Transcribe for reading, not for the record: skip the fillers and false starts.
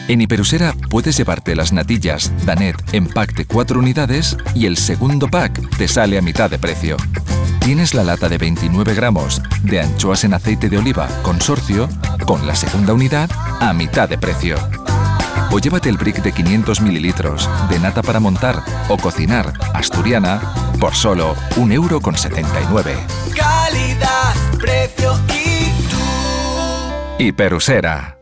En Hiperusera puedes llevarte las natillas Danet en pack de 4 unidades y el segundo pack te sale a mitad de precio. Tienes la lata de 29 gramos de anchoas en aceite de oliva Consorcio con la segunda unidad a mitad de precio. O llévate el brick de 500 mililitros de nata para montar o cocinar asturiana por solo 1,79 €. Calidad, precio y tú. Hiperusera.